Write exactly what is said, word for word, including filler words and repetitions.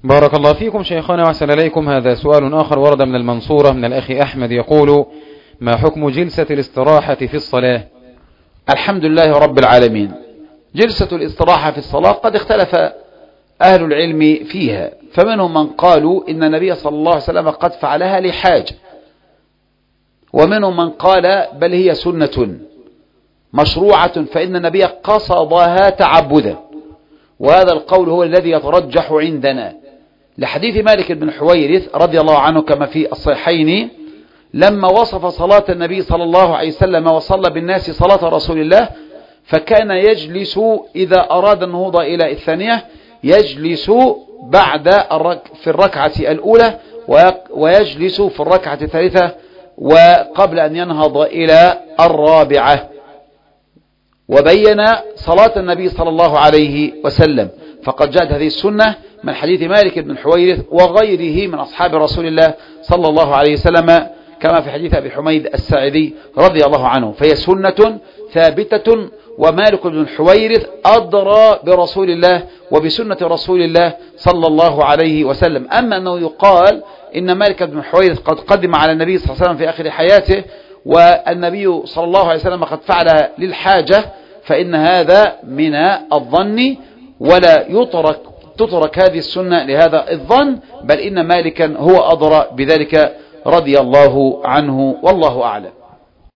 بارك الله فيكم شيخنا وأحسن إليكم. هذا سؤال آخر ورد من المنصورة من الأخ أحمد يقول: ما حكم جلسة الاستراحة في الصلاة؟ الحمد لله رب العالمين. جلسة الاستراحة في الصلاة قد اختلف أهل العلم فيها، فمنهم من قالوا إن النبي صلى الله عليه وسلم قد فعلها لحاجة، ومنهم من قال بل هي سنة مشروعة فإن النبي قصدها تعبدا، وهذا القول هو الذي يترجح عندنا لحديث مالك بن حويرث رضي الله عنه كما في الصحيحين لما وصف صلاة النبي صلى الله عليه وسلم وصلى بالناس صلاة رسول الله، فكان يجلس إذا أراد النهوض إلى الثانية يجلس بعد في الركعة الأولى ويجلس في الركعة الثالثة وقبل أن ينهض إلى الرابعة، وبين صلاة النبي صلى الله عليه وسلم. فقد جاءت هذه السنة من حديث مالك بن حويرث وغيره من أصحاب رسول الله صلى الله عليه وسلم كما في حديث أبي حميد الساعدي رضي الله عنه، فهي سنة ثابتة، ومالك بن حويرث أدرى برسول الله وبسنة رسول الله صلى الله عليه وسلم. أما أنه يقال إن مالك بن حويرث قد قدم على النبي صلى الله عليه وسلم في آخر حياته والنبي صلى الله عليه وسلم قد فعل للحاجة، فإن هذا من الظن، ولا يترك تترك هذه السنة لهذا الظن، بل إن مالكا هو أدرى بذلك رضي الله عنه والله أعلم.